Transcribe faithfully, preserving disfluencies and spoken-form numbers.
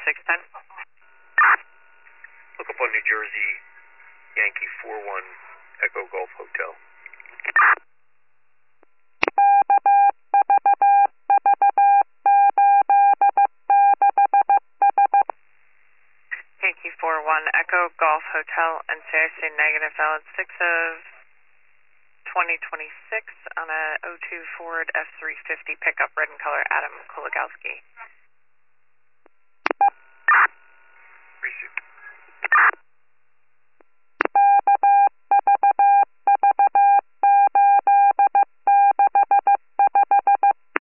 six ten. Look up on New Jersey, Yankee four one, Echo Golf Hotel. Yankee four one, Echo Golf Hotel, N C I C negative, valid six of twenty twenty-six on a oh two Ford F three fifty pickup, red in color, Adam Kuligowski.